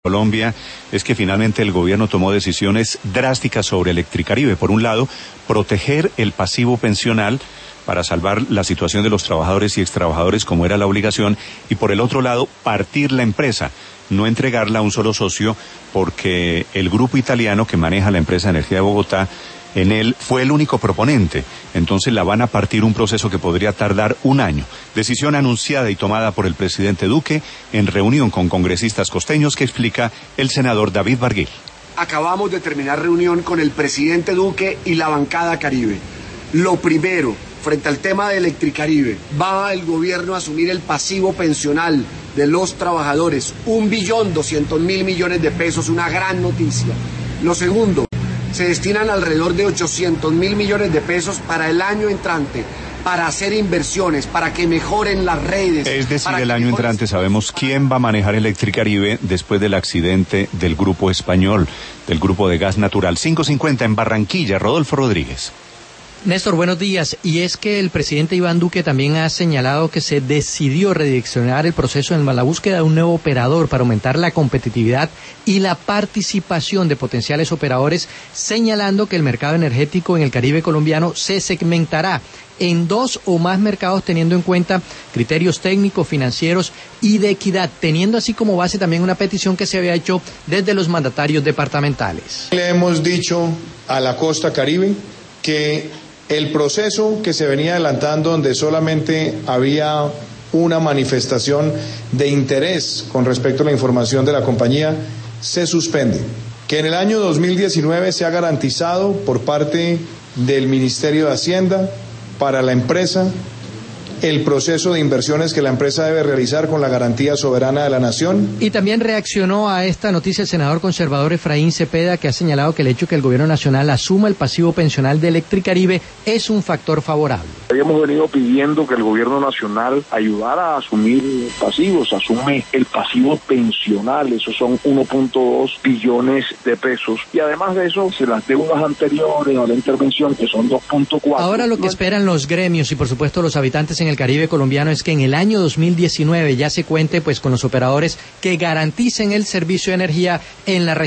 Colombia es que finalmente el gobierno tomó decisiones drásticas sobre Electricaribe. Por un lado, proteger el pasivo pensional para salvar la situación de los trabajadores y extrabajadores como era la obligación, y por el otro lado, partir la empresa, no entregarla a un solo socio, porque el grupo italiano que maneja la empresa de energía de Bogotá, en él fue el único proponente. Entonces la van a partir, un proceso que podría tardar un año. Decisión anunciada y tomada por el presidente Duque en reunión con congresistas costeños, que explica el senador David Barguil. Acabamos de terminar reunión con el presidente Duque y la bancada Caribe. Lo primero, frente al tema de Electricaribe, va el gobierno a asumir el pasivo pensional de los trabajadores, 1.200.000 millones de pesos, una gran noticia. Lo segundo, se destinan alrededor de 800.000 millones de pesos para el año entrante, para hacer inversiones, para que mejoren las redes. Es decir, el año entrante sabemos quién va a manejar Electricaribe después del accidente del grupo español, del grupo de gas natural. 5:50 en Barranquilla, Rodolfo Rodríguez. Néstor, buenos días. Y es que el presidente Iván Duque también ha señalado que se decidió redireccionar el proceso en la búsqueda de un nuevo operador para aumentar la competitividad y la participación de potenciales operadores, señalando que el mercado energético en el Caribe colombiano se segmentará en 2 o más mercados, teniendo en cuenta criterios técnicos, financieros y de equidad, teniendo así como base también una petición que se había hecho desde los mandatarios departamentales. Le hemos dicho a la costa Caribe que el proceso que se venía adelantando, donde solamente había una manifestación de interés con respecto a la información de la compañía, se suspende. Que en el año 2019 se ha garantizado por parte del Ministerio de Hacienda para la empresa el proceso de inversiones que la empresa debe realizar con la garantía soberana de la nación. Y también reaccionó a esta noticia el senador conservador Efraín Cepeda, que ha señalado que el hecho que el gobierno nacional asuma el pasivo pensional de Electricaribe es un factor favorable. Habíamos venido pidiendo que el gobierno nacional ayudara a asumir pasivos, asume el pasivo pensional, esos son 1.2 billones de pesos, y además de eso, se las deudas anteriores a la intervención, que son 2.4. Ahora lo que esperan los gremios y por supuesto los habitantes en el Caribe colombiano es que en el año 2019 ya se cuente pues con los operadores que garanticen el servicio de energía en la región.